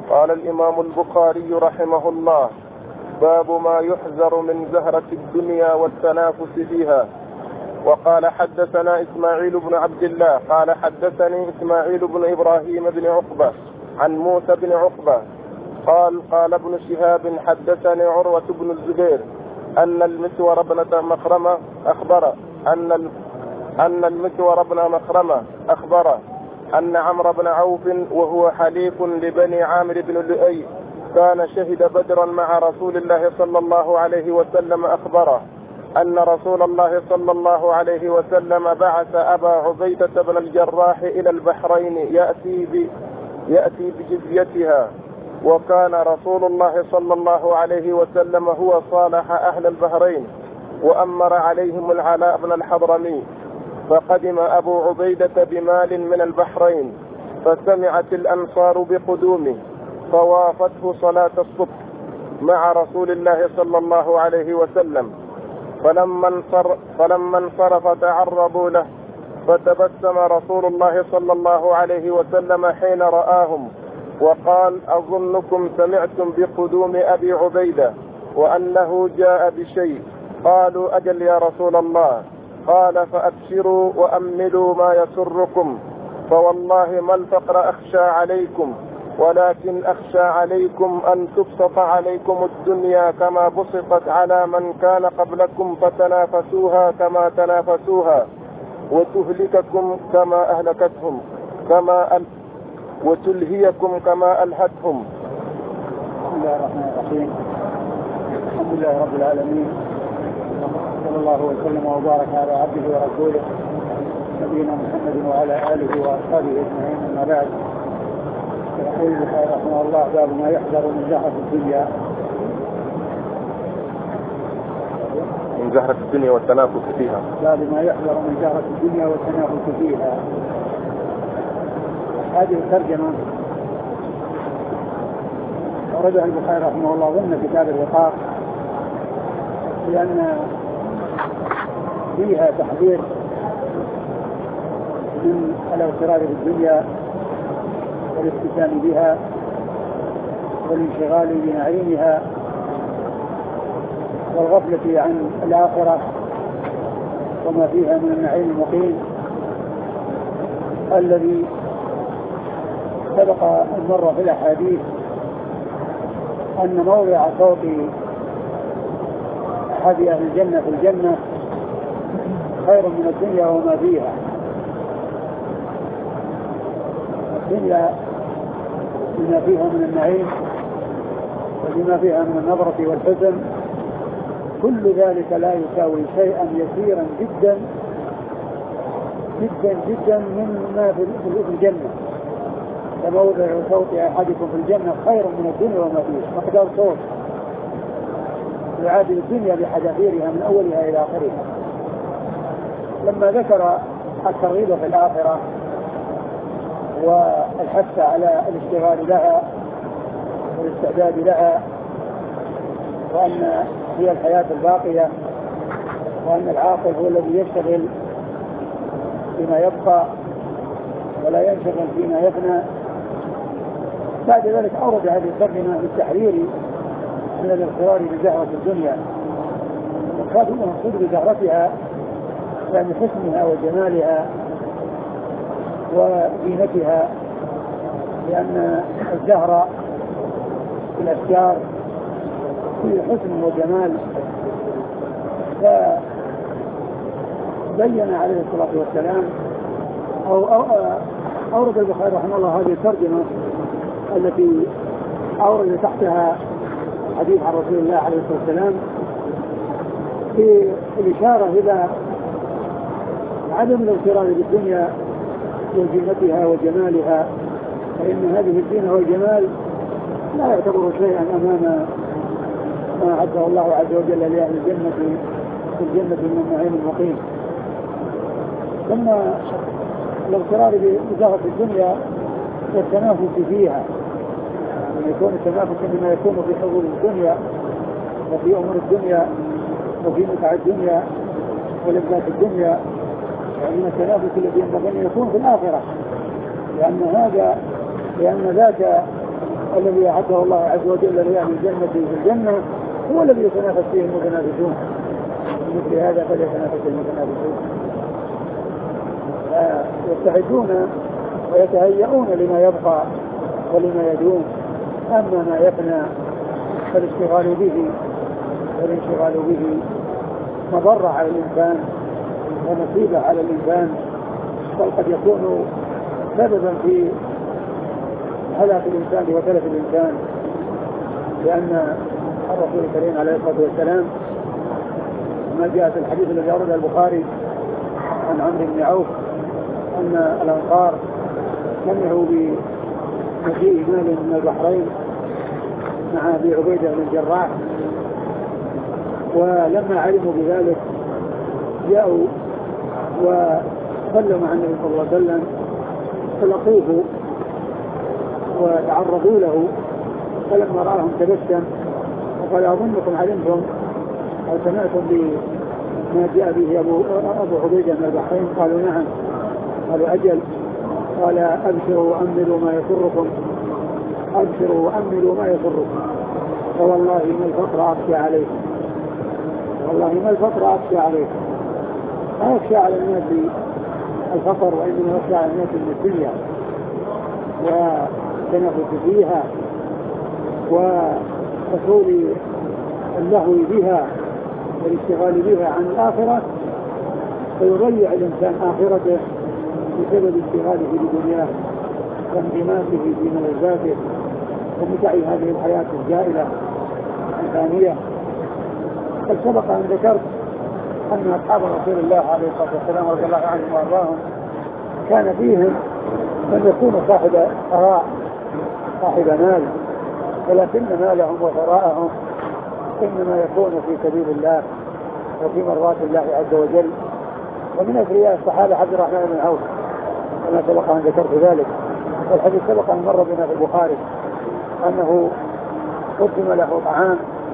قال الإمام البخاري رحمه الله: باب ما يحذر من زهرة الدنيا والتنافس فيها. وقال: حدثنا إسماعيل بن عبد الله قال حدثني إسماعيل بن إبراهيم بن عقبة عن موسى بن عقبة قال ابن شهاب: حدثني عروة بن الزبير أن المسور بن مخرمة أخبره أن عمرو بن عوف وهو حليف لبني عامر بن لؤي كان شهد بدرا مع رسول الله صلى الله عليه وسلم، أخبره أن رسول الله صلى الله عليه وسلم بعث أبا عبيدة بن الجراح إلى البحرين يأتي بجزيتها، وكان رسول الله صلى الله عليه وسلم هو صالح أهل البحرين وأمر عليهم العلاء بن الحضرمي. فقدم أبو عبيدة بمال من البحرين، فسمعت الأنصار بقدومه فوافته صلاة الصبح مع رسول الله صلى الله عليه وسلم، فلما انصرف تعرضوا له، فتبسم رسول الله صلى الله عليه وسلم حين رآهم وقال: أظنكم سمعتم بقدوم أبي عبيدة وأنه جاء بشيء. قالوا: أجل يا رسول الله. قال: فأبشروا وأملوا ما يسركم، فوالله ما الفقر أخشى عليكم، ولكن أخشى عليكم أن تبسط عليكم الدنيا كما بسطت على من كان قبلكم فتنافسوها كما تنافسوها، وتهلككم كما أهلكتهم وتلهيكم كما ألهتهم. بسم الله الرحمن الرحيم. الحمد لله رب العالمين، صلى الله وسلم وبارك على عبده ورسوله نبينا محمد وعلى آله وأصحابه أجمعين، أما بعد. يقول البخاري رحمه الله: باب ما يحذر من زهرة الدنيا. من زهرة الدنيا والتنافس فيها. باب ما يحذر من زهرة الدنيا والتنافس فيها. هذه الترجمة أوردها البخاري رحمه الله ضمن كتاب الرقاق، لأن فيها تحذير من الاغترار بالدنيا والاستهزاء بها والانشغال بنعيمها والغفلة عن الآخرة وما فيها من النعيم المقيم الذي سبق المرة في الأحاديث أن موضع صوت أحد أهل الجنة في الجنة خير من الدنيا وما فيها. الدنيا بما فيها من النعيم وبما فيها من النظرة والحزن، كل ذلك لا يساوي شيئا يسيرا جدا جدا جدا مما في الجنة. فموضع صوت أحدكم في الجنة خير من الدنيا وما فيها. مقدار صوت يعادل الدنيا بحذافيرها من أولها إلى آخرها. لما ذكر الترغيب في الآخرة والحث على الاشتغال لها والاستعداد لها، وأن هي الحياة الباقية، وأن العاقل هو الذي يشتغل فيما يبقى ولا ينشغل فيما يفنى، بعد ذلك أورد هذه الترجمة للتحرير من الاغترار بزهرة الدنيا. المقصود بزهرتها يعني حسنها وجمالها وزينتها، لأن الزهرة في الأشجار فيه حسن وجمال. فبين عليه الصلاة والسلام أو أورد البخاري رحمه الله هذه الترجمة التي أورد تحتها حديث عن رسول الله عليه الصلاة والسلام في الإشارة إلى عدم الاغترار بالدنيا وزينتها وجمالها، فإن هذه الزينة والجمال لا يعتبر شيئا أمام ما أعده الله عز وجل لأهل الجنة في الجنة من النعيم المقيم. ثم الاغترار بزهرة الدنيا والتنافس فيها، أن يكون التنافس مما يكون في حظوظ الدنيا وفي أمور الدنيا وفي متع الدنيا ولذات الدنيا، يعني التنافس الذي ينبغي أن يكون في الآخرة، لأن ذاك الذي أعده الله عز وجل لأهل الجنة في الجنة هو الذي يتنافس فيه المتنافسون، مثل هذا فليتنافس المتنافسون. يستعدون ويتهيئون لما يبقى ولما يدوم. أما ما يفنى فالانشغال به مضرة على الإنسان ومصيبة على الإنسان، بل قد يكون سببا في هلاك الإنسان وتلف الإنسان. لأن الرسول الكريم عليه الصلاة والسلام ما جاء في الحديث الذي أورده البخاري عن عمرو بن عوف أن الأنصار سمعوا بمجيء مال من البحرين مع أبي عبيدة بن الجراح، ولما علموا بذلك جاءوا وصلوا مع النبي صلى الله عليه وسلم فلقوه وتعرضوا له، فلما رآهم تبسم وقال أظنكم علمتم أو سمعتم بما جاء به أبو عبيدة من البحرين؟ قالوا نعم. قالوا أجل. قال أبشروا وأملوا ما يسركم، أبشروا وأملوا ما يسركم، فوالله ما الفقر أخشى عليكم، والله ما الفقر أخشى عليكم. ما يخشى على الناس الفقر، وإنما يخشى على الناس الدنيا والتنافس فيها وحصول اللهو بها والاشتغال بها عن الآخرة، فيضيع الإنسان آخرته بسبب اشتغاله بدنياه وانغماسه في ملذاته ومتع هذه الحياة الزائلة الفانية. قد سبق أن ذكرت أن أصحاب رسول الله عليه الصلاة والسلام رضي الله عنهم وأرضاهم كان فيهم من يكون صاحب ثراء صاحب مال، ولكن مالهم وثراءهم إنما يكون في سبيل الله وفي مرضات الله عز وجل. ومن أثرياء الصحابة عبد الرحمن بن عوف كما سبق أن ذكرت ذلك، والحديث سبق أن مر بنا في البخاري أنه قدم له طعام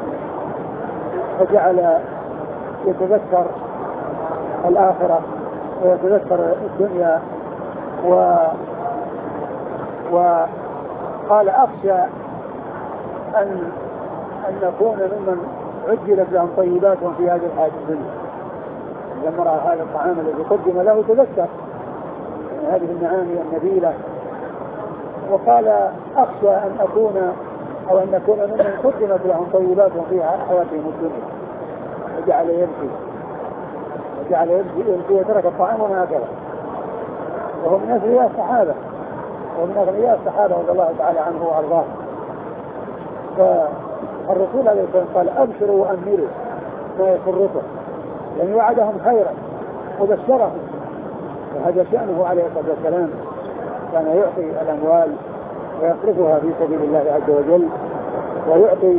فجعل يتذكر الآخرة ويتذكر الدنيا وقال أخشى أن نكون ممن عجلت لهم طيبات في هذه الحياة الدنيا. لما رأى هذا الطعام الذي قدم له تذكر هذه المعاني النبيلة، وقال أخشى أن أكون أو أن نكون ممن قدمت لهم طيبات في حياتهم الدنيا. وجعل يمشي وترك الطعام وما أكله، وهو من أثرياء الصحابة رضي الله تعالى عنه وأرضاه. فالرسول عليه الصلاة والسلام قال أبشروا وأملوا ما يسركم، يعني وعدهم خيرا وبشرهم، وهذا شأنه عليه الصلاة والسلام، كان يعطي الأموال ويصرفها في سبيل الله عز وجل، ويعطي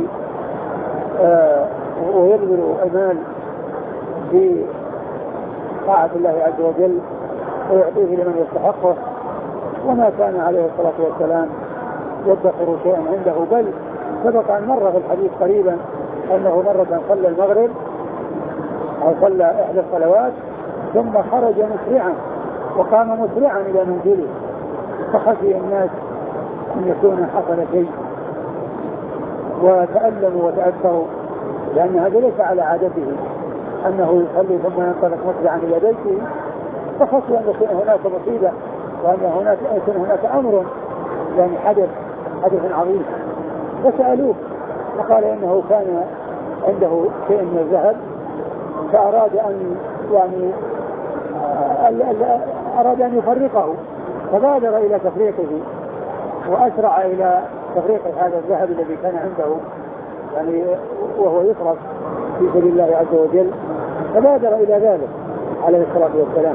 ويبذل المال في طاعة الله عز وجل ويعطيه لمن يستحقه، وما كان عليه الصلاة والسلام يدخر شيئا عنده، بل سبق أن مر في الحديث قريبا أنه مرة صلى المغرب أو صلى إحدى الصلوات ثم خرج مسرعا وقام مسرعا إلى منزله، فخشي الناس أن يكون حصل شيء وتألموا وتأثروا، لأن هذا ليس على عادته أنه يصلي ثم ينطلق مسرعا إلى بيته، فخشوا أن يكون هناك مصيبة وأن يكون هناك أمر يعني حدث عظيم. فسألوه فقال إنه كان عنده شيء من الذهب فأراد أن يفرقه، فبادر إلى تفريقه وأسرع إلى تفريق هذا الذهب الذي كان عنده يعني وهو يصرف في سبيل الله عز وجل، فبادر إلى ذلك عليه الصلاة والسلام.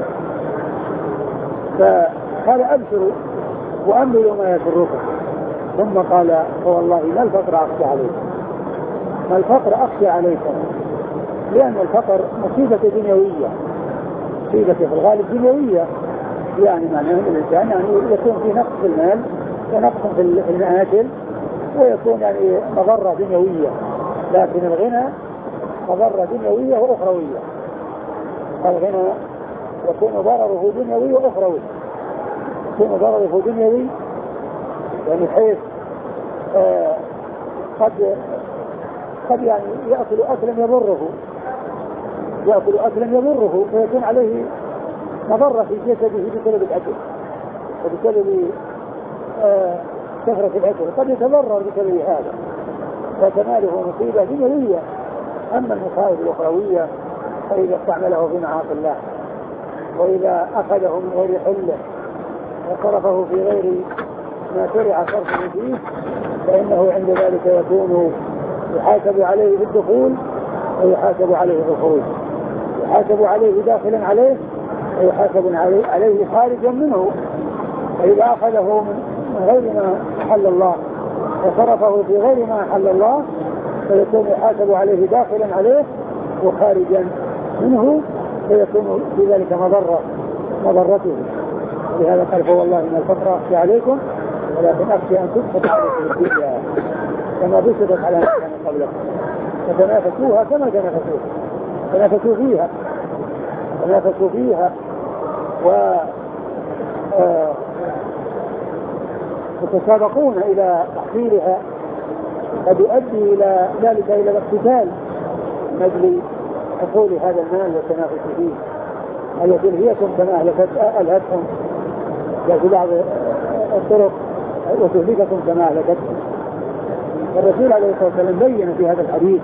فقال أبشروا وأملوا ما يسركم، ثم قال والله ما الفقر أخشى عليكم، ما الفقر أخشى عليكم، لأن الفقر مصيبة دنيوية، مصيبة في الغالب دنيوية، يعني معناه الإنسان يعني يكون في نقص في المال ونقص في المآكل ويكون يعني مضرة دنيوية، لكن الغنى مضرة دنيوية وأخروية. الغنى يكون ضرره دنيوي وأخروي، يكون ضرره دنيوي يعني حيث قد يعني يأكل أكلا يضره ويكون عليه مضرة في جسده بسبب الأكل وبسبب كثرة الأكل، قد يتضرر بسبب هذا فتناله مصيبة دنيوية. أما المصائب الأخروية فإذا استعمله في معاصي الله وإذا أخذه من غير حله وصرفه في غير ما شرع صرفه فيه فإنه عند ذلك يكون يحاسب عليه بالدخول ويحاسب عليه بالخروج، يحاسب عليه داخلا عليه ويحاسب عليه خارجا منه. فإذا أخذه من غير ما حل الله وصرفه في غير ما حل الله فيكون يحاسب عليه داخلا عليه وخارجا منه، فيكون في ذلك مضرته. لهذا قال فوالله إن الفقر أخشى عليكم ولكن أخشى أن تبسط عليكم الدنيا كما بسطت على من كان قبلكم فتنافسوها كما تنافسوا فيها وتسابقون إلى تحصيلها قد يؤدي إلى ذلك إلى الاقتتال من أجل حصول هذا المال والتنافس فيه. هل تلهيكم كما ألهتكم في بعض الطرق وتهلككم كما أهلكتكم. الرسول عليه الصلاة والسلام بين في هذا الحديث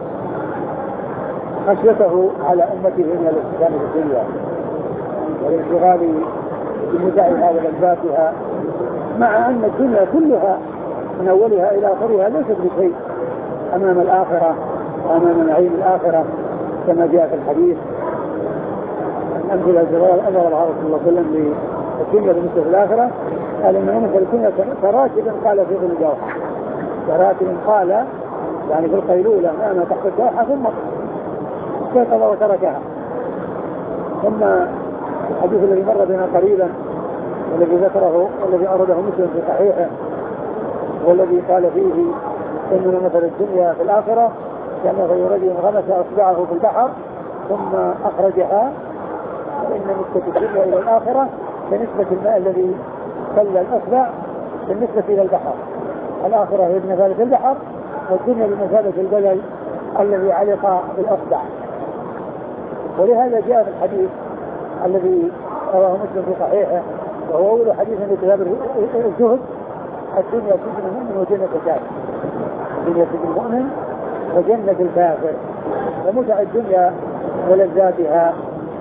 خشيته على أمته من الاستقامة في الدنيا والانشغال بمتاع هذا لذاتها، مع أن الدنيا كلها من أولها إلى آخرها ليست بشيء أمام الآخرة وأمام نعيم الآخرة كما جاء في الحديث. الأمثلة أمر الله صلى الله عليه وسلم بالدنيا بالنسبة للآخرة، قال إن مثل الدنيا كراكب قال في ظل الجوحة، كراكب قال يعني في القيلولة نام تحت الجوحة ثم استيقظ وتركها. ثم الحديث الذي مر بنا قريبا والذي ذكره والذي أورده مسلم في صحيحه والذي قال فيه إن مثل الدنيا في الآخرة كان رجل غمس أصبعه في البحر ثم أخرجها، فإن نسبة الدنيا إلى الآخرة كنسبة الماء الذي خل الأصبع بالنسبة إلى البحر. الآخرة هي بمثابة البحر والدنيا بمثابة الجبل الذي علق بالأصبع. ولهذا جاء في الحديث الذي رواه مسلم في صحيحه وهو أول حديث من كتاب الزهد: الدنيا سجن المؤمن وجنة الكافر. الدنيا سجن المؤمن وجنة الكافر. ومتع الدنيا ولذاتها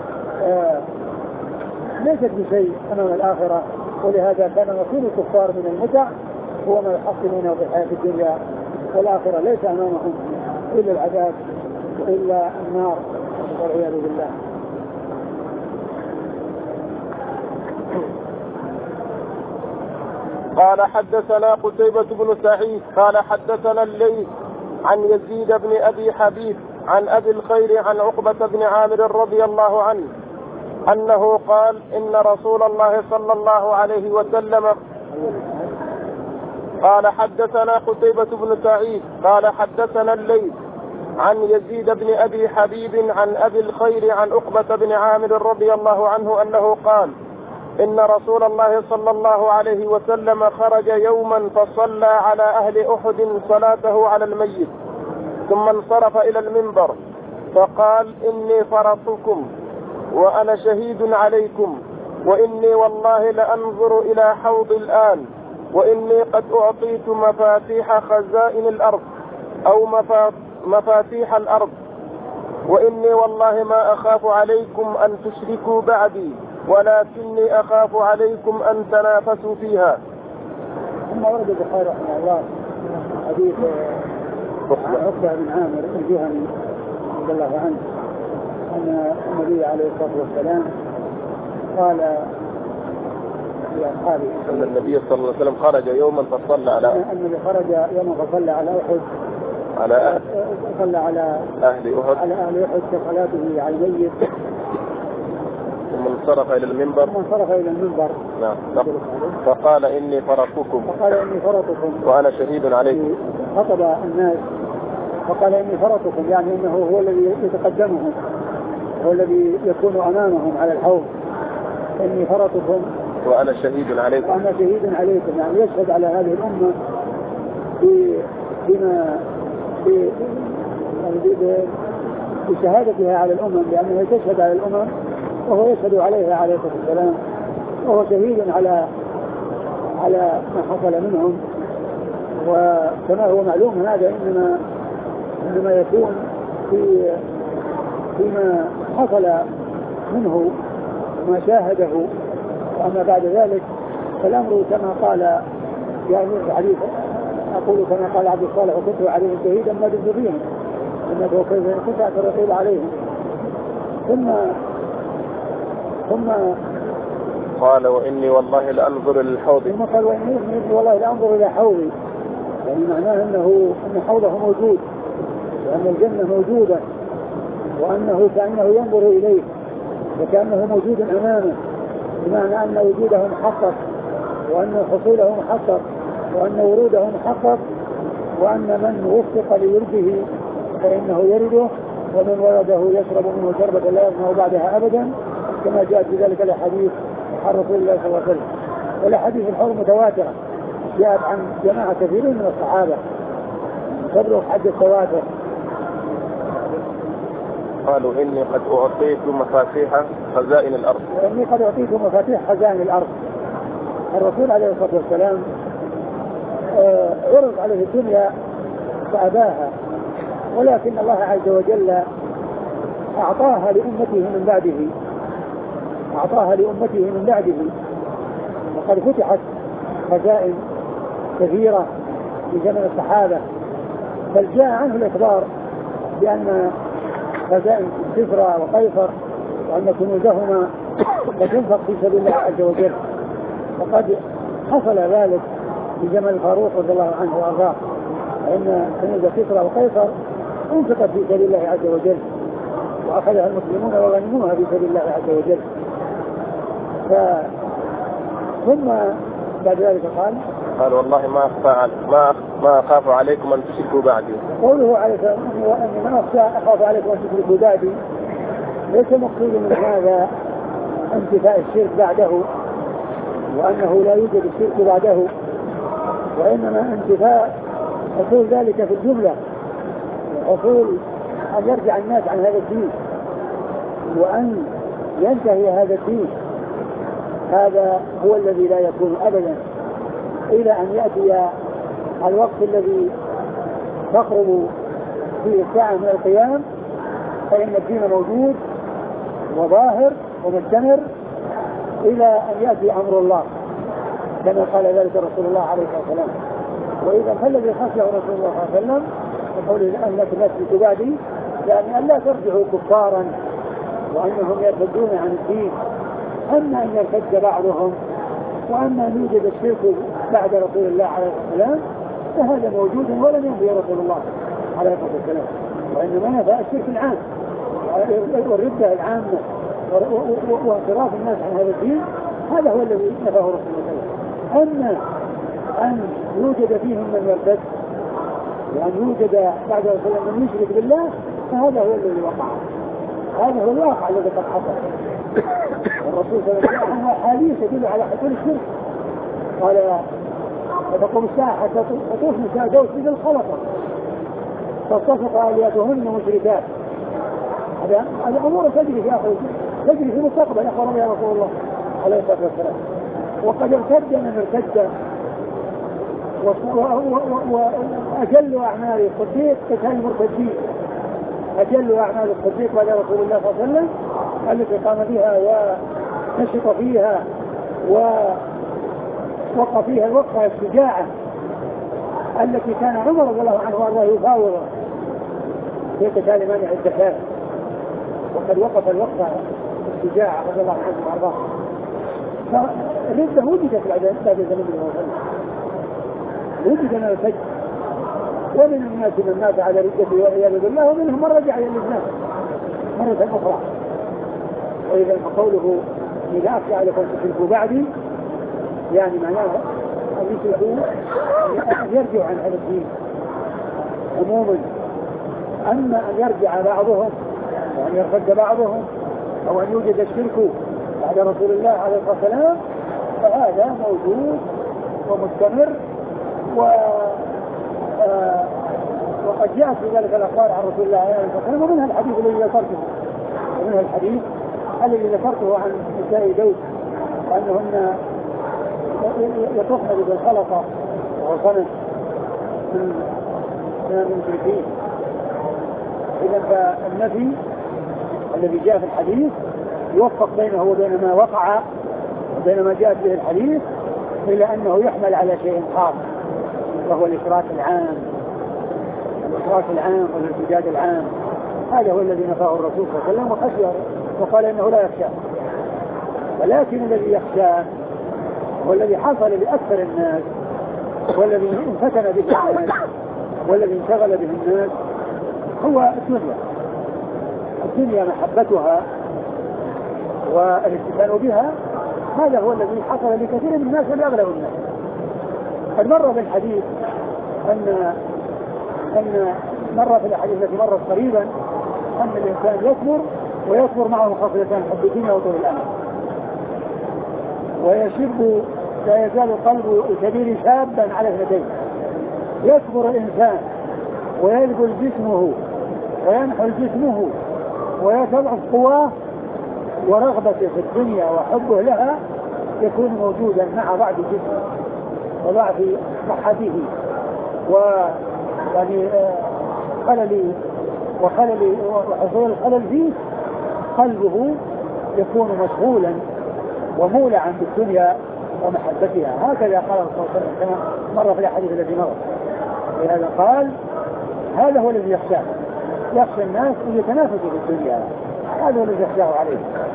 ليست بشيء أمام الآخرة، ولهذا كان نصيب الكفار من المتع هو ما يحصلونه في الحياة الدنيا، والآخرة ليس أمامهم إلا العذاب إلا النار والعياذ بالله. قال حدثنا قتيبة بن سعيد قال حدثنا الليث عن يزيد بن أبي حبيب عن أبي الخير عن عقبة بن عامر رضي الله عنه أنه قال إن رسول الله صلى الله عليه وسلم قال حدثنا قتيبة بن سعيد قال حدثنا الليث عن يزيد بن أبي حبيب عن أبي الخير عن عقبة بن عامر رضي الله عنه أنه قال إن رسول الله صلى الله عليه وسلم خرج يوما فصلى على أهل أحد صلاته على الميت ثم انصرف إلى المنبر فقال إني فرطكم وأنا شهيد عليكم وإني والله لأنظر إلى حوض الآن وإني قد أعطيت مفاتيح خزائن الأرض أو مفاتيح الأرض وإني والله ما أخاف عليكم أن تشركوا بعدي ولكني أخاف عليكم أن تنافسوا فيها. ثم ورد البخاري رحمه الله حديث عقبة بن عامر الجهني رضي الله عنه أن النبي عليه الصلاة والسلام قال لأصحابه أن النبي صلى الله عليه وسلم خرج يوما فصلى على النبي خرج يوما فصلى على أحد صلى على أهل أحد كصلاته على الميت ثم انصرف إلى المنبر نعم. فقال إني فرطكم وأنا شهيد عليكم. خطب الناس فقال إني فرطكم يعني إنه هو الذي يتقدمهم هو الذي يكون أمامهم على الحوض. إني فرطكم وأنا شهيد عليكم يعني يشهد على هذه الأمة بما بشهادتها على الأمم، لأنها تشهد على الأمم وهو يشهد عليها عليه الصلاة والسلام، وهو شهيد على ما حصل منهم. وكما هو معلوم هذا إنما يكون فيما حصل منه وما شاهده، وأما بعد ذلك فالأمر كما قال يعني الحديث، أقول كما قال عبد الصالح وكنت عليهم شهيدا ما دمت فيهم إنه كنت أترقب عليهم. ثم قال وإني والله لأنظر للحوض، ثم قال وإني والله لأنظر إلى حوضي، يعني معناه أن حوضه موجود، وأن الجنة موجودة، وأنه كأنه ينظر إليه وكأنه موجود أمامه، بمعنى أن وجوده محقق، وأن حصوله محقق، وأن وروده محقق، وأن من وفق لورده فإنه يرده، ومن ورده يشرب منه شربة لا يظمأ بعدها أبدا، كما جاءت في ذلك الحديث عن رسول الله صلى الله عليه وسلم. والأحاديث الحوض متواترة جاءت عن جماعة كثيرين من الصحابة تبلغ حد التواتر. قالوا إني قد أعطيت مفاتيح خزائن الأرض، وإني قد أعطيت مفاتيح خزائن الأرض. الرسول عليه الصلاة والسلام عرض عليه الدنيا فأباها، ولكن الله عز وجل أعطاها لأمته من بعده، وقد فتحت خزائن كثيرة في زمن الصحابة، بل جاء عنه الإخبار بأن خزائن كسرى وقيصر وأن كنوزهما لتنفق في سبيل الله عز وجل، وقد حصل ذلك في زمن الفاروق رضي الله عنه وأرضاه، فإن كنوز كسرى وقيصر انفقت في سبيل الله عز وجل، وأخذها المسلمون وغنموها في سبيل الله عز وجل. ثم بعد ذلك قال والله ما أخاف عليكم أن تشركوا بعدي. قوله عليه السلام أني ما أخاف عليكم أن تشركوا بعدي ليس مقصود من هذا انتفاء الشرك بعده، وأنه لا يوجد الشرك بعده، وإنما انتفاء حصول ذلك في الجملة، حصول أن يرجع الناس عن هذا الدين وأن ينتهي هذا الدين. هذا هو الذي لا يكون أبدا إلى أن يأتي الوقت الذي تقرب فيه الساعة من القيام، فإن الدين موجود وظاهر ومستمر إلى أن يأتي أمر الله، كما قال ذلك رسول الله عليه الصلاة والسلام. وإذا فالذي خشيه رسول الله صلى الله عليه وسلم وقوله أن لا تشركوا بعدي، يعني أن لا ترجعوا كفارا وأنهم يرتدون عن الدين، أما أن يرتد بعضهم، وأما أن يوجد الشرك بعد رسول الله عليه الصلاة والسلام فهذا موجود ولم ينفي رسول الله عليه الصلاة والسلام، وإنما نفى الشرك العام والردة العامة وانصراف الناس عن هذا الدين، هذا هو الذي نفاه رسول الله صلى الله عليه وسلم. أما أن يوجد فيهم من يرتد وأن يوجد بعد رسول الله من يشرك بالله فهذا هو الذي وقع، هذا هو الواقع الذي قد حصل. الرسول صلى الله عليه وسلم حديث يدل على حصول الشرك، قال فتقوم الساعة حتى تطوف نساء دوس إلى الخلطة فاتصق آلياتهن مشركات. هذا أمور تجري في آخر تجري في المستقبل أخبر بها رسول الله عليه الصلاة والسلام. وقد ارتد من ارتد، وأجل أعمال الصديق قتال المرتدين، أجل أعمال الصديق بعد رسول الله صلى الله عليه وسلم التي قام بها ونشط فيها ووقع فيها الوقفة الشجاعة التي كان عمر رضي الله عنه وارضاه يفاوض في قتال مانع الزكاة، وقد وقف الوقفة الشجاعة رضي الله عنه وارضاه. فالردة وجدت بعد زمن الله صلى الله عليه وسلم، وجد من الفجر، ومن الناس من مات على ردته والعياذ بالله، ومنهم من رجع الى الاسلام مرة اخرى. واذا قوله اذا اخشى عليكم تشركوا بعدي يعني معناه ان يشركوا ان يرجعوا عن هذا الدين عموما. اما ان يرجع بعضهم وان يرتد بعضهم او ان يوجد الشرك بعد رسول الله عليه الصلاة والسلام فهذا موجود ومستمر وقد جاءت في ذلك الأخبار عن رسول الله عليه الصلاة والسلام، ومنها الحديث الذي ذكرته عن نساء داود أنهن يطفن بالخلطة وصنم من المشركين. إذا فالنبي الذي جاء في الحديث يوفق بينه وبين ما وقع وبين ما جاءت به الحديث، إلا أنه يحمل على شيء خاص وهو الإشراك العام والارتداد العام. هذا هو الذي نفاه الرسول صلى الله عليه وسلم وخشيه وقال إنه لا يخشى، ولكن الذي يخشى هو الذي حصل لأكثر الناس والذي انفتن به الناس والذي انشغل به الناس هو الدنيا محبتها والاستفانة بها. هذا هو الذي حصل لكثير من الناس ولأغلب الناس. قد مر في الحديث أن مر في الحديث التي مرت قريبا أن الإنسان يكبر معه خصلتان: حب الدنيا وطول الأمل. ويشب لا يزال قلب الكبير شابا على اثنتين: يكبر الإنسان ويلقل جسمه وينحل جسمه ويتضعف قواه، ورغبته في الدنيا وحبه لها يكون موجودا مع ضعف جسمه وضعف صحته ويعني خلل وحصول الخلل فيه. قلبه يكون مشغولا ومولعا بالدنيا ومحبتها. هكذا قال صلى الله عليه وسلم كما مر في الحديث الذي مر. لهذا قال هذا هو الذي يخشى الناس أن يتنافسوا في الدنيا، هذا هو الذي يخشاه عليه.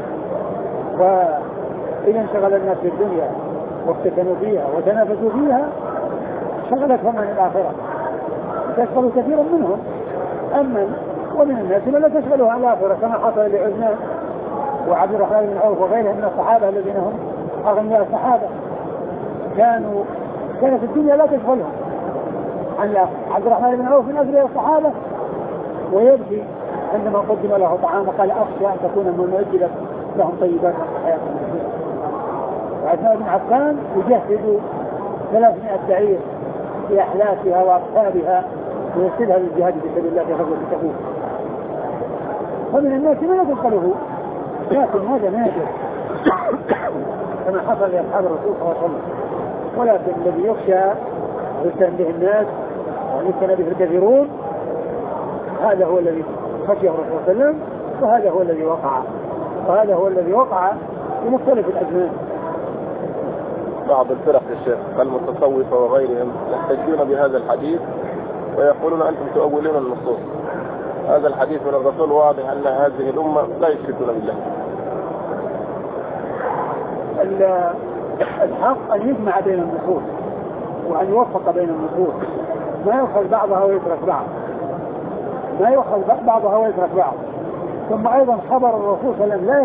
وإذا انشغل الناس في الدنيا وافتتنوا فيها وتنافسوا فيها شغلتهم عن الآخرة، تشغل كثيرا منهم. ومن الناس من لا تشغلها عن الآخرة، كما حصل لعثمان وعبد الرحمن بن عوف وغيرهم من الصحابة الذين هم أغنياء الصحابة، كانت الدنيا لا تشغلهم عن الآخرة. عبد الرحمن بن عوف من أغنياء الصحابة ويبكي عندما قدم له طعام قال: أخشى أن تكون من أجلت لهم طيبات الحياة. وعثمان بن عفان يجهز 300 بعير بأحلافها وأقطابها ويرسلها للجهاد في سبيل الله في غزوة تبوك. فمن الناس من لا تشغله، لكن هذا نادر كما حصل لأصحاب الرسول صلى الله عليه وسلم. ولكن الذي يخشى ويستهن به الناس ويستهن به الكثيرون هذا هو الذي خشيه الرسول صلى الله عليه وسلم، وهذا هو الذي وقع في مختلف الأزمان. بعض الفرق يا شيخ المتصوفة وغيرهم يحتجون بهذا الحديث ويقولون أنتم تؤولون النصوص. هذا الحديث من الرسول واضح أن هذه الأمة لا يشركون بالله. الحق أن يجمع بين النصوص وأن يوفق بين النصوص، ما يأخذ بعضها ويترك بعض. ثم أيضا خبر الرسول صلى الله عليه وسلم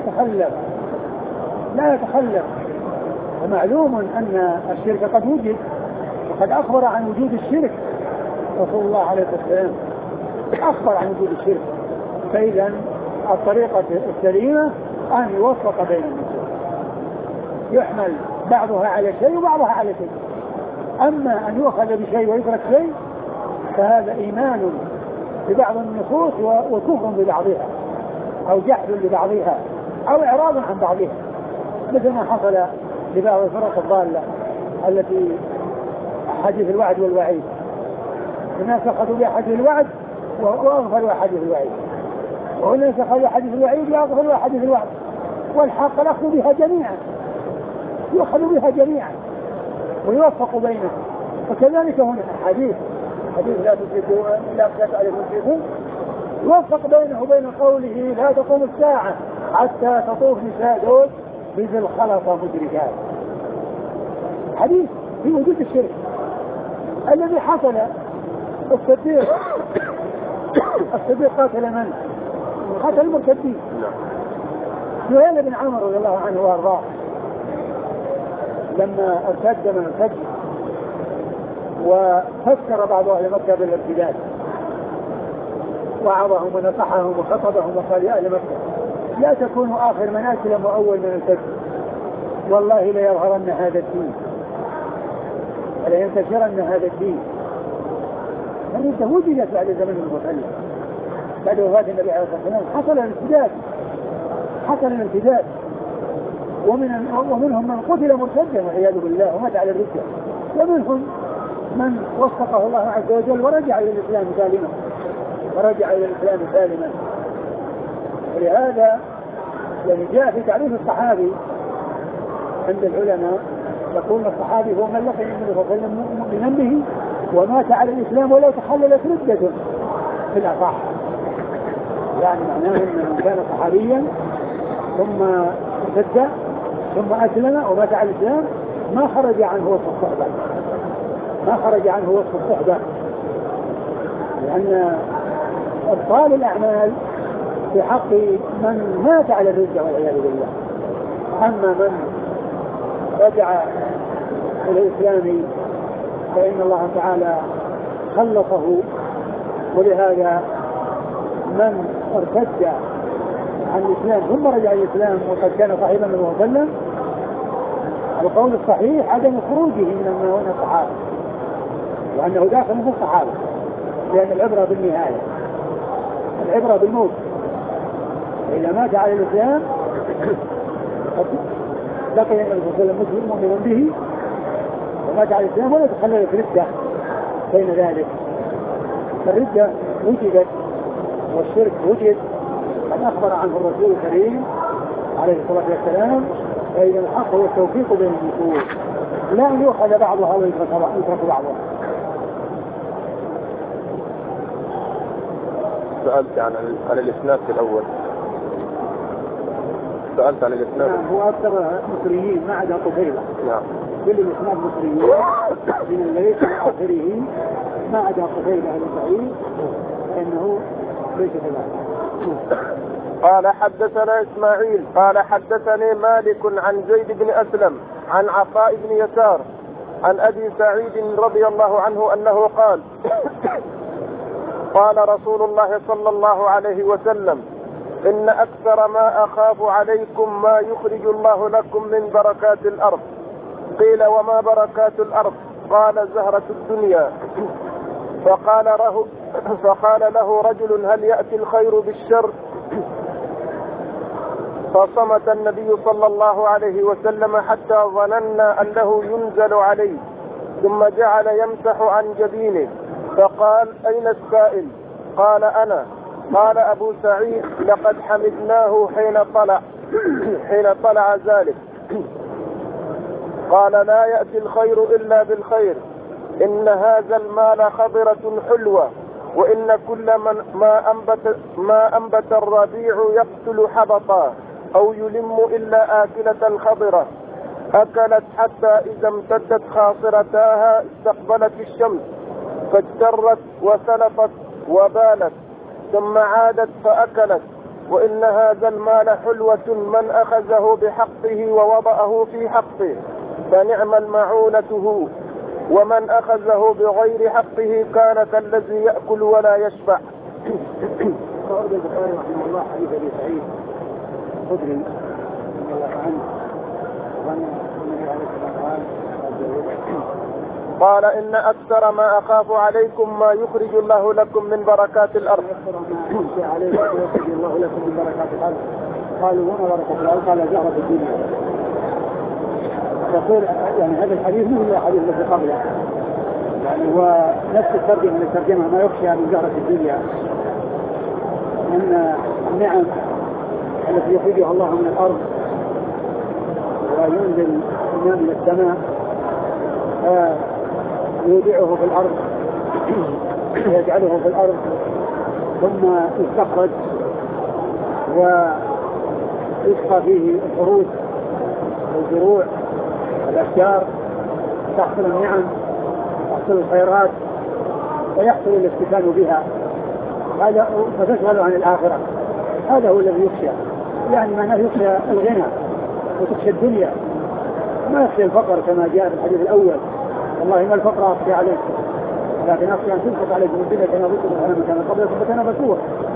لا يتخلف. ومعلوم أن الشرك قد وجد، وقد أخبر عن وجود الشرك رسول الله عليه الصلاة والسلام، أخبر عن وجود الشرك. فإذا الطريقة السليمة أن يوفق بين النصوص، يحمل بعضها على شيء وبعضها على شيء. أما أن يؤخذ بشيء ويترك شيء فهذا إيمان ببعض النصوص وكفر ببعضها، أو جحد لبعضها، أو إعراض عن بعضها، مثل ما حصل لبعض الفرق الضالة التي حديث الوعد والوعيد. الناس أخذوا بحديث الوعد وأغفلوا حديث الوعيد، والناس أخذوا حديث الوعيد وأغفلوا حديث الوعد. والحق الأخذ بها جميعا، يؤخذ بها جميعا ويوفق بينهم. وكذلك هنا حديث لا تشركوا إلا بشرع المشركون يوفق بينه وبين قوله لا تقوم الساعة حتى تطوف نساء دود بذي الخلطة مدركات. حديث في وجود الشرك الذي حصل. الصديق قاتل من؟ قاتل المرتدين. سهيل بن عمرو رضي الله عنه وارضاه لما ارتد من ارتد وفسر بعض اهل مكه بالارتداد، وعظهم ونصحهم وخطبهم وقال يا اهل مكه لا تكونوا اخر من اسلم واول من ارتد، والله ليظهرن هذا الدين ولينتشرن هذا الدين الردة وجدت بعد زمن المصلي، بعد وفاة النبي عليه الصلاة والسلام حصل الانسداد ومنهم من قتل مرتدا والعياذ بالله ومات على الردة، ومنهم من وفقه الله عز وجل ورجع إلى الإسلام سالما. ولهذا يعني جاء في تعريف الصحابي عند العلماء يقول الصحابي هو من لقي النبي صلى الله عليه وسلم مؤمنا به ومات على الإسلام ولا تحللت ردته في الأصح، يعني معناه أنه كان صحابيا ثم ارتد ثم أسلم ومات على الإسلام ما خرج عنه وصف الصحبة، لأن أبطال الأعمال في حق من مات على الردة والعياذ بالله. أما من رجع إلى الإسلام فإن الله تعالى خلصه. ولهذا من ارتد عن الإسلام ثم رجع إلى الإسلام وقد كان صاحبا النبي صلى الله عليه وسلم، القول الصحيح عدم خروجه من الصحابة وأنه داخل في الصحابة، لأن العبرة بالنهاية، العبرة بالموت. إذا مات على الإسلام لقي النبي صلى الله عليه وسلم مسلم مؤمنا به ومات على الإسلام ولا تخللت ردة بين ذلك. الردة وجدت والشرك وجد، قد أخبر عنه الرسول الكريم عليه الصلاة والسلام، فإذا الحق هو التوفيق بين النصوص، لا أن يؤخذ بعضها ويترك بعضها. سألت عن الإسناد في الأول. سألت عن الإسناد. نعم، هو أكثر مصريين ما عدا قتيبة. نعم. كل الإسناد مصريين من الليث آخره ما عدا قتيبة بن سعيد فإنه ليس كذلك. قال حدثنا إسماعيل قال حدثني مالك عن زيد بن أسلم عن عطاء بن يسار عن أبي سعيد رضي الله عنه أنه قال قال رسول الله صلى الله عليه وسلم إن أكثر ما أخاف عليكم ما يخرج الله لكم من بركات الأرض. قيل وما بركات الأرض؟ قال زهرة الدنيا. فقال له رجل هل يأتي الخير بالشر؟ فصمت النبي صلى الله عليه وسلم حتى ظننا أنه ينزل عليه، ثم جعل يمسح عن جبينه فقال أين السائل؟ قال أنا. قال أبو سعيد لقد حمدناه حين طلع ذلك. قال لا يأتي الخير إلا بالخير، إن هذا المال خضرة حلوة، وإن كل ما أنبت الربيع يقتل حبطا أو يلم إلا آكلة خضرة أكلت حتى إذا امتدت خاصرتاها استقبلت الشمس فاجترت وسلفت وبانت ثم عادت فأكلت، وإن هذا المال حلوة من أخذه بحقه ووضعه في حقه فنعم المعونته، ومن أخذه بغير حقه كان كالذي يأكل ولا يشبع. قال البخاري رحمه الله حديث أبي سعيد الخدري رضي الله عنه قال إن أكثر ما أخاف عليكم ما يخرج الله لكم من بركات الأرض. أكثر ما أخاف عليكم ما يخرج الله لكم من بركات الأرض. قالوا وما بركة الأرض؟ قال زهرة الدنيا. يقول يعني هذا الحديث مثل الحديث الذي قبله، يعني هو نفس الترجمة ما يخشى من زهرة الدنيا، أن النعم التي يخرجها الله من الأرض وينزل الماء من السماء يودعه في الأرض يجعله في الأرض ثم يستخرج ويسقى فيه الحروث والزروع والأشجار، تحصل النعم تحصل الخيرات ويحصل الاستفاد بها، هذا فتشغل عن الآخرة. هذا هو الذي يخشى، يعني معناه يخشى الغنى وتخشى الدنيا، ما يخشى الفقر كما جاء في الحديث الأول والله ما الفقر أخشى عليكم لكن أخشى أن تنفق عليكم الدنيا كما ذكر كان قبلكم فتنافسوها.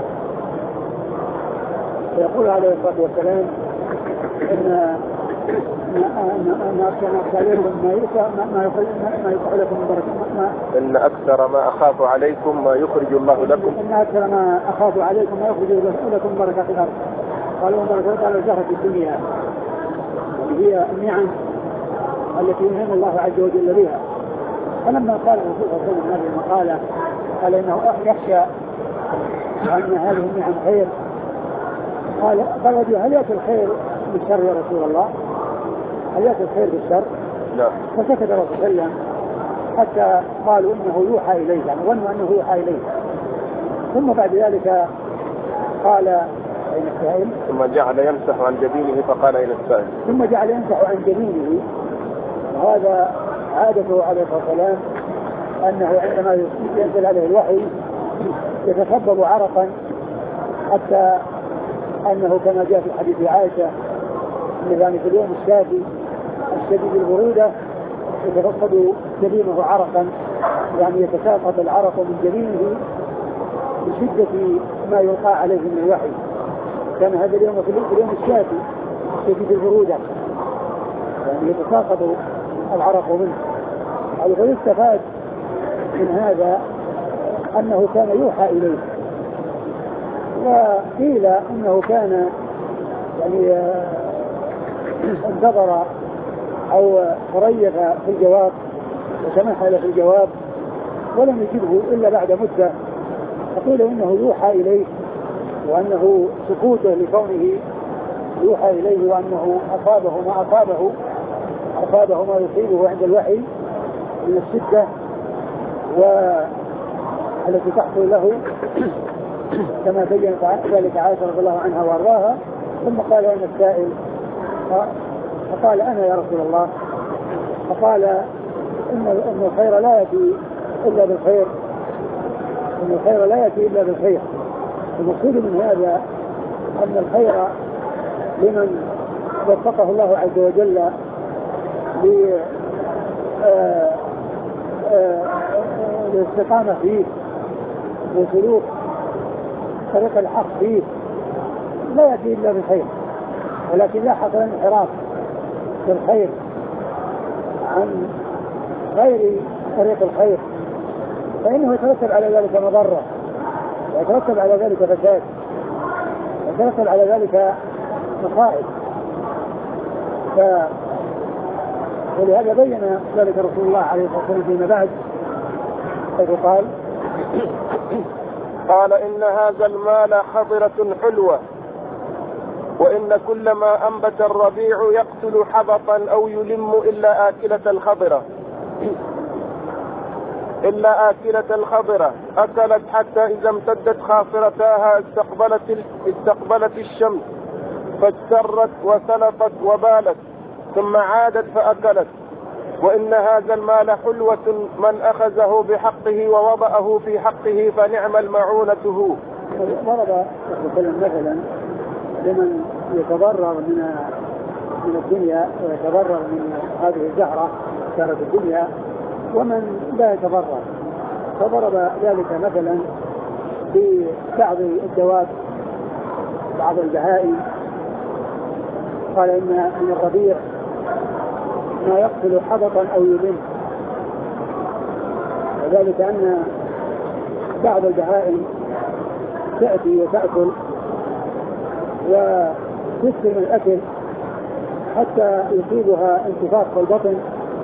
ويقول عليه الصلاة والسلام إن ما أخشى عليكم ما يخرج لكم من إن أكثر ما أخاف عليكم ما يخرج الله لكم. إن أكثر ما أخاف عليكم ما يخرج لكم بركة الأرض. قالوا بركة على زهرة الدنيا، هي النعم التي ينعم الله عز وجل بها. فلما قال الرسول صلى الله عليه وسلم هذه المقالة قال إنه يخشى أن هذه النعم خير. قال هل يأتي الخير بالشر يا رسول الله؟ هل يأتي الخير بالشر؟ لا. فسكت الرسول صلى الله عليه وسلم حتى قالوا إنه يوحى إليه، يعني ظنوا أنه يوحى إليه. ثم بعد ذلك قال أين السائل؟ ثم جعل يمسح عن جبينه فقال أين السائل؟ ثم جعل يمسح عن جبينه. وهذا عادته عليه الصلاة والسلام أنه عندما ينزل عليه الوحي يتسبب عرقا، حتى أنه كما جاء في حديث عائشة أنه يعني في اليوم الشافي الشديد البرودة يتفقد جبينه عرقا، يعني يتساقط العرق من جبينه بشدة ما يلقى عليه من الوحي. كان هذا اليوم في اليوم الشافي شديد البرودة، يعني يتساقط العرق منه. فيستفاد من هذا أنه كان يوحى إليه. وقيل أنه كان يعني انتظر أو تريث في الجواب وتمهل في الجواب ولم يجبه إلا بعد مدة. فقيل إنه يوحى إليه، وأنه سكوته لكونه يوحى إليه، وأنه أصابه ما يصيبه عند الوحي من الشدة والتي تحصل له كما بين ذلك عائشة رضي الله عنها وارضاها. ثم قال أين السائل؟ فقال أنا يا رسول الله. فقال إن الخير لا يأتي إلا بالخير، إن الخير لا يأتي إلا بالخير. المقصود من هذا أن الخير لمن وفقه الله عز وجل للاستقامة فيه وسلوك طريق الحق فيه لا يأتي إلا بالخير، ولكن لا حق الانحراف بالخير عن غير طريق الخير، فإنه يترتب على ذلك مضرة، ويترتب على ذلك فساد، ويترتب على ذلك مصائب. ولهذا بين ذلك رسول الله عليه الصلاة والسلام فيما بعد، حيث قال إن هذا المال خضرة حلوة، وإن كل ما أنبت الربيع يقتل حبطا أو يلم إلا آكلة الخضرة أكلت حتى إذا امتدت خاصرتاها استقبلت الشمس فاجترت وسلطت وبالت ثم عادت فأكلت. وإن هذا المال حلوة من أخذه بحقه ووضعه في حقه فنعم المعونته. ضرب مثلا لمن يتضرر من الدنيا ويتضرر من هذه الزهرة زهرة الدنيا، ومن لا يتضرر. فضرب ذلك مثلا ببعض الدواب، بعض البهائم. قال إن من الربيع ما يقتل حبطا أو يلم، وذلك أن بعض البهائم تأتي وتأكل وتكثر من الأكل حتى يصيبها انتفاخ في البطن،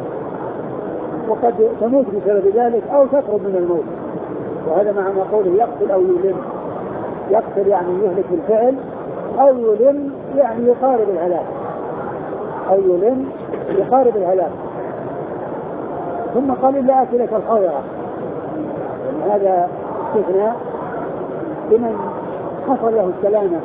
وقد تموت بسبب ذلك أو تقرب من الموت. وهذا مع ما قوله يقتل أو يلم. يقتل يعني يهلك بالفعل، أو يلم يعني يقارب الهلاك، أو يلم يقارب الهلاك. ثم قال إلا آكلة الخضرة، يعني هذا استثناء لمن حصل له السلامة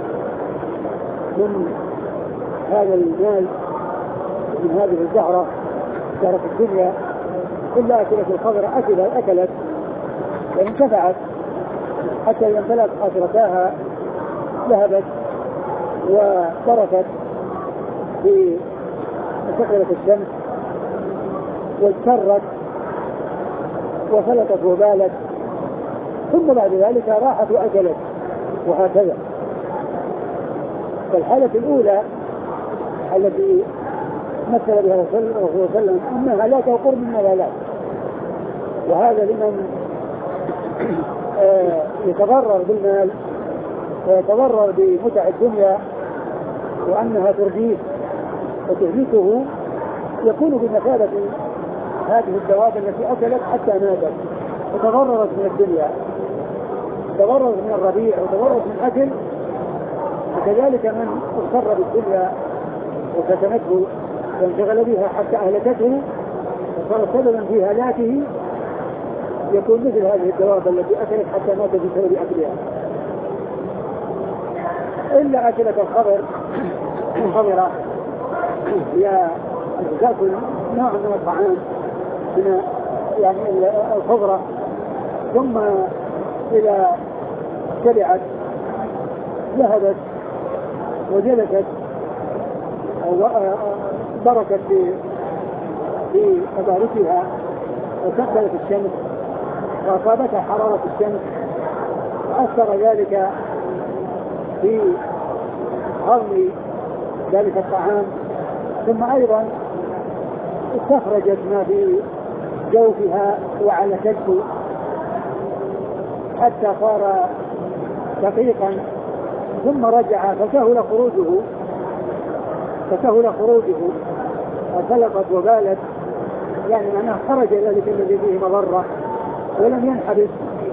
من هذا المال، من هذه الزهرة زهرة الدنيا. إلا آكلة الخضرة أكلت وانتفعت حتى إذا امتلأت خاصرتاها ذهبت وتركت في سقرة الشمس واجترت وفلتت وبالت، ثم بعد ذلك راحت وأكلت، وهكذا. فالحالة الأولى التي مثل بها الرسول صلى الله عليه وسلم أنها لا تقر من الهلاك، وهذا لمن يتضرر بالمال ويتضرر بمتع الدنيا وأنها ترضيه وتهلكه، يكون بمثابة هذه الدواب التي أكلت حتى ماتت وتضررت من الدنيا، تضررت من الربيع وتضررت من الأكل. وكذلك من اضطر بالدنيا وفتنته وانشغل بها حتى أهلكته وصار سببا في هلاكه، يكون مثل هذه الدواب التي أكلت حتى ماتت بسبب أكلها. إلا أكلة الخضرة هي تأكل نوع من الطعام من يعني الخضرة، ثم إذا شبعت ذهبت وجلست بركت في مباركها وكبلت الشمس وأصابتها حرارة الشمس وأثر ذلك في هضم ذلك الطعام، ثم أيضا استخرجت ما في جوفها وعلكته حتى صار دقيقا، ثم رجع فسهل خروجه وفلقت وبالت، يعني معناه خرج ذلك الذي فيه مضرة ولم ينحبس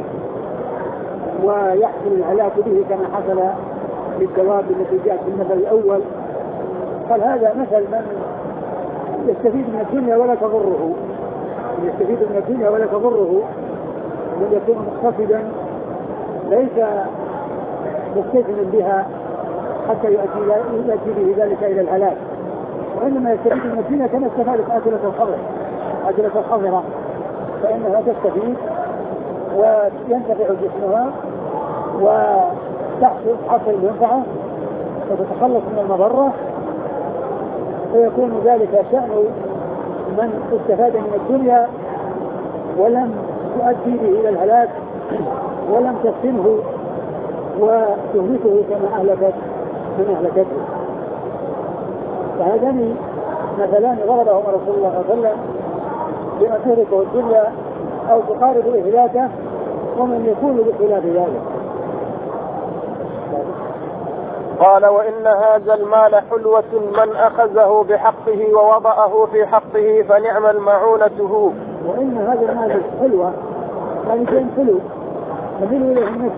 ويحصل الهلاك به كما حصل للدواب التي جاءت في المثل الأول. قال هذا مثل من يستفيد من الدنيا ولا تضره، يستفيد من الدنيا ولا تضره، من يكون مقتصدا ليس مستثنا بها حتى يؤتي به ذلك إلى الهلاك، وإنما يستفيد من الدنيا كما استفادت أكلة الخضرة، فإنها تستفيد وينتفع جسمها وتحصل المنفعة وتتخلص من المضرة، فيكون ذلك شأن من استفاد من الدنيا ولم تؤدي به إلى الهلاك ولم تفتنه وتهلكه كما أهلكت من أهلكته. فهذان مثلان ضربهما رسول الله صلى الله عليه وسلم بما تهلكه الدنيا أو تقارب إهلاكه ومن يكون بخلاف ذلك. قال وإن هذا المال حلوة من أخذه بحقه ووضعه في حقه فنعم المعونته. وإن هذا المال حلوة يعني شيء حلو تميل إليه النفس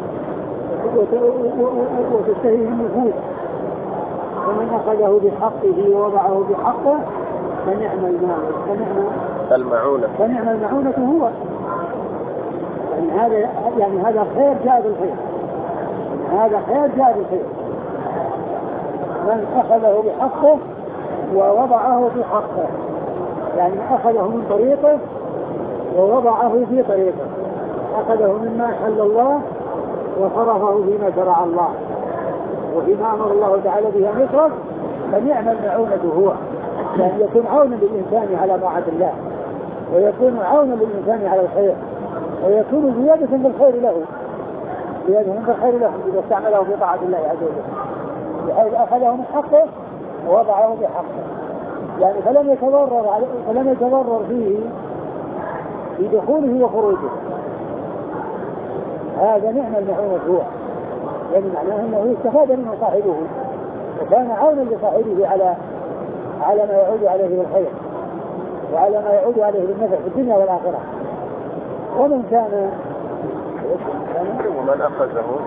وتشتهيه النفوس، ومن أخذه بحقه ووضعه بحقه فنعم المعونة هو. يعني هذا خير جاء بالخير، هذا خير جاء بالخير. من أخذه بحقه ووضعه في حقه، يعني أخذه من طريقه ووضعه في طريقه، أخذه مما حل الله وصرفه فيما شرع الله وفيما أمر الله تعالى به أن يصرف، فنعم المعونة هو، يعني يكون عونا للإنسان على طاعة الله، ويكون عونا للإنسان على الخير، ويكون زيادة بالخير له، إذا استعمله في طاعة الله عز وجل، بحيث أخذه من حقه ووضعه بحقه، يعني فلم يتضرر فيه في دخوله وخروجه. هذا نعم المعونة هو، يعني معناه أنه استفاد منه صاحبه وكان عونا لصاحبه على ما يعود عليه بالخير وعلى ما يعود عليه بالنفع في الدنيا والآخرة. ومن أخذه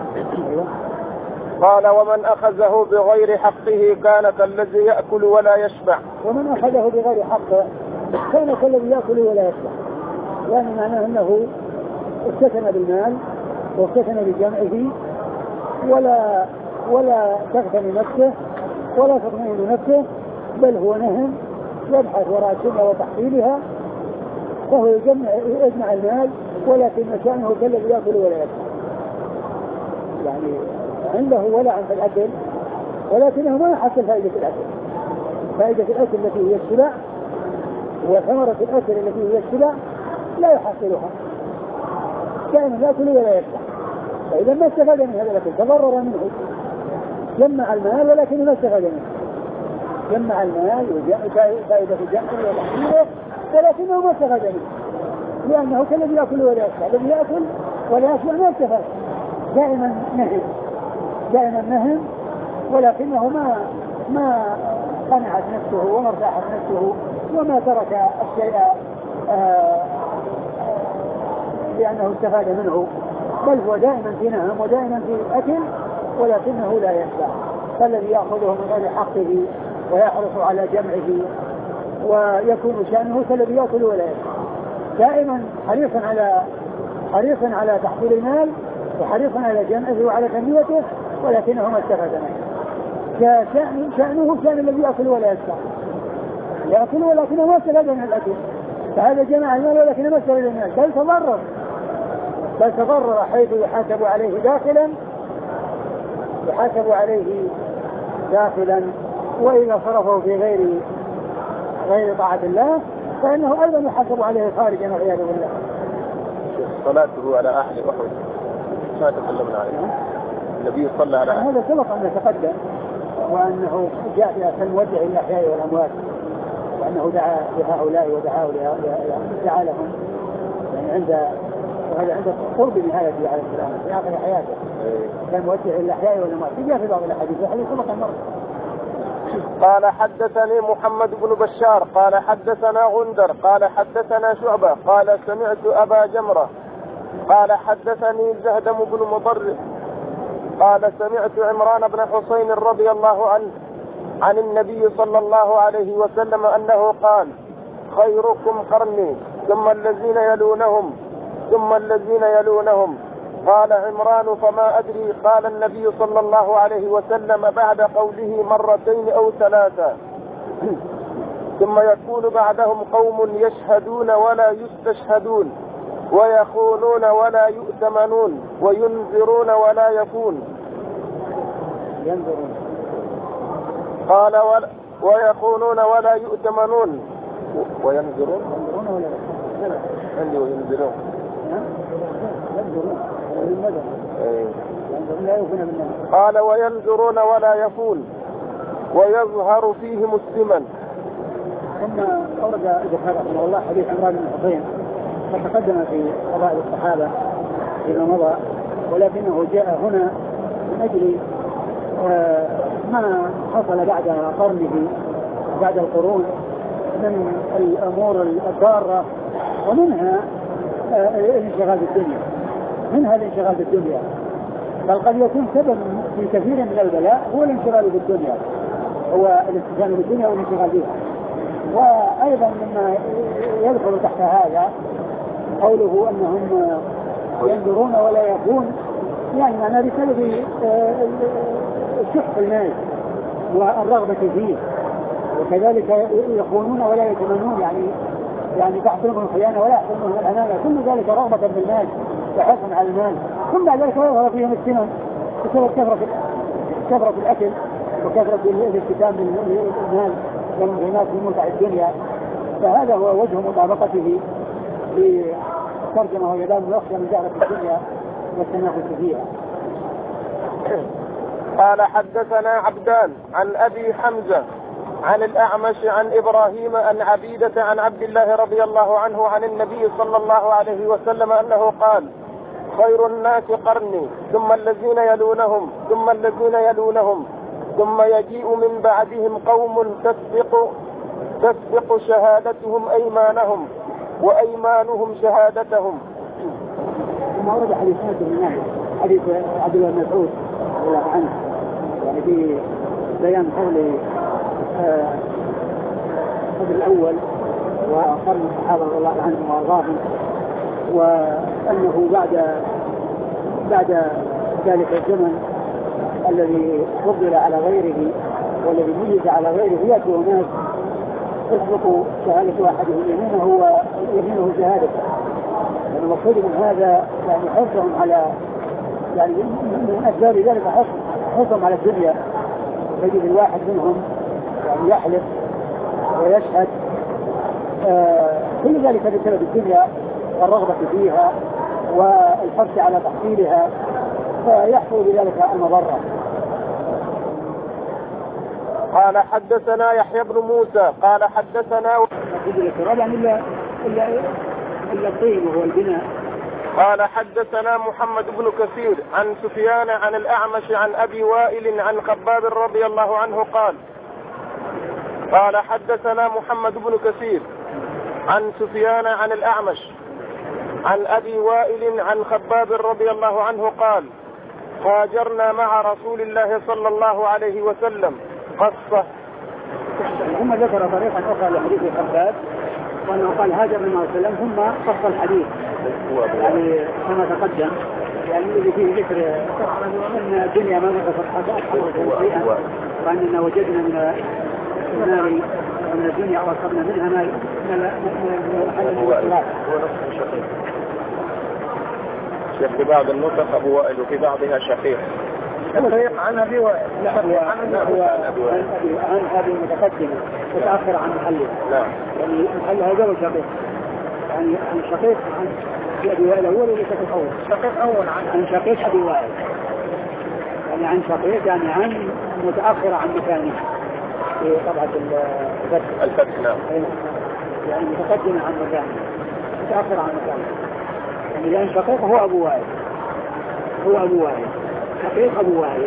قال ومن أخذه بغير حقه كان كالذي يأكل ولا يشبع. ومن أخذه بغير حقه كان كالذي يأكل ولا يشبع، يعني معناه أنه افتتن بالمال وافتتن بجمعه ولا تغتني نفسه ولا تطمئن نفسه، بل هو نهم يبحث وراء الدنيا وتحصيلها، فهو يجمع المال ولكن شأنه كالذي يأكل ولا يشبع، يعني عنده ولع في الأكل ولكنه ما يحصل فائدة الأكل التي هي الشبع، وثمرة الأكل التي هي الشبع لا يحصلها، كان يأكل ولا يشبع، فإذا ما استفاد من هذا الأكل تضرر منه، جمع المال ولكنه ما استفاد منه، جمع المال وفائدة جمعه وتحصيله ولكنه ما استفاد منه، لأنه كالذي يأكل ولا يشبع، الذي يأكل ولا يشبع ما استفاد، دائما نهم، ولكنه ما قنعت نفسه وما ارتاحت نفسه وما ترك الشيء لأنه استفاد منه، بل هو دائما في نهم ودائما في أكل ولكنه لا يشبع. فالذي يأخذه من غير حقه ويحرص على جمعه ويكون شأنه كالذي يأكل ولا يشبع، دائما حريصا على تحصيل المال وحريصا على جمعه وعلى تنميته ولكنه ما استفاد منه. شأنه شأن الذي يأكل ولا يشبع، يأكل ولكنه ما استفاد من الأكل، فهذا جمع المال ولكنه ما استفاد من المال، بل تضرر حيث يحاسب عليه داخلا وإذا صرفه في غير طاعة الله فإنه أيضا يحاسب عليه خارجا والعياذ بالله. صلاته على أهل أحد ما تكلمنا عليه، النبي صلى على أهل، هذا سبق أن يتقدم، وأنه جاء في أسن وجه الأحياء والأموات، وأنه دعا لهؤلاء ودعا لهم يعني وهذا عند قرب نهايته عليه السلام في آخر حياته كان موجه للأحياء والأموات، جاء في بعض الأحاديث الحديث سبق مرة. قال حدثني محمد بن بشار قال حدثنا غندر قال حدثنا شعبة قال سمعت أبا جمرة قال حدثني زهدم بن مضرب قال سمعت عمران بن حسين رضي الله عنه عن النبي صلى الله عليه وسلم أنه قال خيركم قرني ثم الذين يلونهم ثم الذين يلونهم. قال عمران فما أدري، قال النبي صلى الله عليه وسلم بعد قوله مرتين أو ثلاثة ثم يكون بعدهم قوم يشهدون ولا يستشهدون ويخونون ولا يؤتمنون وينذرون ولا يكون. قال ويخونون ولا يؤتمنون وينذرون قال وينذرون ولا يفون ويظهر فيه مسلما. ثم أورد البخاري رحمه الله حديث عمران بن حسين وتقدم في فضائل الصحابة فيما مضى، ولكنه جاء هنا من أجل ما حصل بعد قرنه بعد القرون من الأمور الضارة، ومنها الانشغال بالدنيا، بل قد يكون سبب في كثير من البلاء هو الانشغال بالدنيا، هو الاستهانة بالدنيا والانشغال بها. وأيضا مما يدخل تحت هذا قوله أنهم ينظرون ولا يكون، يعني معناه بسبب الشح في المال والرغبة فيه، وكذلك يخونون ولا يتمنون، يعني تحصلهم الخيانة ولا يحصلهم الأمانة، كل ذلك رغبة بالمال وحرصا على المال. ثم بعد ذلك يظهر فيهم السمن بسبب كثرة الأكل وكثرة الاستتام بالمال والمغنات في متع الدنيا. فهذا هو وجه مطابقته لترجمة ويدان يخشى من زهرة الدنيا والتنافس فيها. قال حدثنا عبدان عن أبي حمزة عن الأعمش عن إبراهيم عن عبيدة عن عبد الله رضي الله عنه عن النبي صلى الله عليه وسلم أنه قال خير الناس قرني ثم الذين يلونهم ثم الذين يلونهم ثم يجيء من بعدهم قوم تسبق شهادتهم أيمانهم وأيمانهم شهادتهم. ثم ورد حديث حديث عبد الله بن مسعود رضي الله عنه، يعني في بيان قول الأول وقرن الصحابة رضي الله عنهم وأرضاهم، وأنه بعد ذلك الزمن الذي فضل على غيره والذي ميز على غيره يأتي ناس تسبق شهادة أحدهم يمينه شهادته. يعني المقصود من هذا يعني حرصهم على، يعني من أسباب ذلك حرصهم على الدنيا، يجد الواحد منهم يعني يحلف ويشهد كل ذلك بسبب الدنيا والرغبة فيها والحرص على تحصيلها، فيحصل بذلك المضرة. قال حدثنا يحيى بن موسى قال حدثنا الطين وهو البناء. قال حدثنا محمد بن كثير عن سفيان عن الأعمش عن أبي وائل عن خباب رضي الله عنه قال حدثنا محمد بن كثير عن سفيان عن الأعمش عن أبي وائل عن خباب رضي الله عنه قال هاجرنا مع رسول الله صلى الله عليه وسلم قصة. ثم ذكر طريقة أخرى لحديث خباب وأنه قال هاجرنا مع رسول الله ثم قص الحديث يعني كما تقدم يعني الذي فيه ذكر أن الدنيا ما نقصت حتى شيئا وأننا وجدنا من النار ومن الدنيا وصلنا منها ما في بعض النسخ أبو وائل وفي بعضها شقيق. شقيق عن أبي وائل هو عن هذه المتقدمة وتأخر عن محله. نعم. يعني محله هذا شقيق يعني عن شقيق عن أبي وائل أول ولا شقيق أول؟ شقيق أول عن شقيق أبي وائل يعني عن شقيق يعني عن متأخر عن مكانه في طبعة الفتح. نعم. يعني متقدمة عن مكانه متأخر عن مكانه يعني لأن شقيق هو أبو وائل شقيق أبو وائل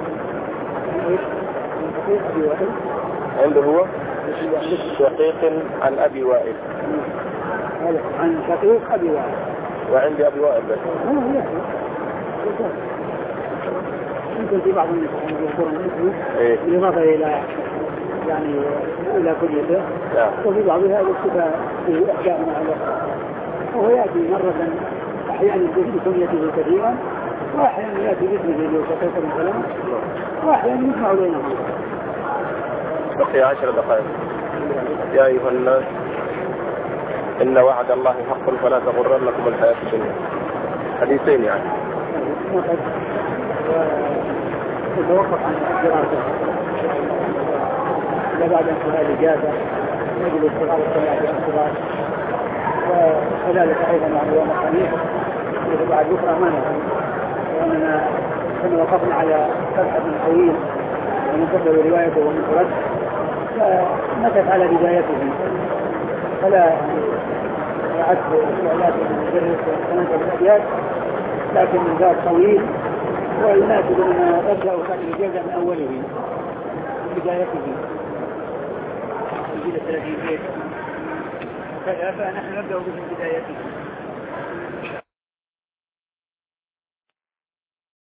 شقيق أبي وائل عنده هو شقيق عن أبي وائل عن شقيق أبي وائل وعندي أبي وائل بس يمكن في بعض الناس يذكرون اسمه بالإضافة يعني إلى كليته وفي بعضها الاتفاق في أحياء مع الوقت وهو يأتي مرة أحيانا بكليته كثيرا وأحيانا يأتي باسمه لشقيق مثلا وأحيانا يسمع بينهم. بقي 10 دقائق. يا أيها الناس إن وعد الله حق فلا تغرنكم الحياة الدنيا. حديثين يعني. نتوقف عن الدراسة إلى بعد انتهاء الإجازة نجد استغلال الصلاة في الصلاة وكذلك أيضا مع يوم الخميس بعد بكرة ما نحن لأننا كنا وقفنا على صفحة طويل ومنتظر روايته ومفرد فنكت على بدايته فلا يعد سؤالات المدرس وسنة الأبيات لكن من ذات طويل ويناسب أن نبدأ خلق الجزء من أوله من بدايته من 30 بيت كذا فنحن نبدأ من بدايته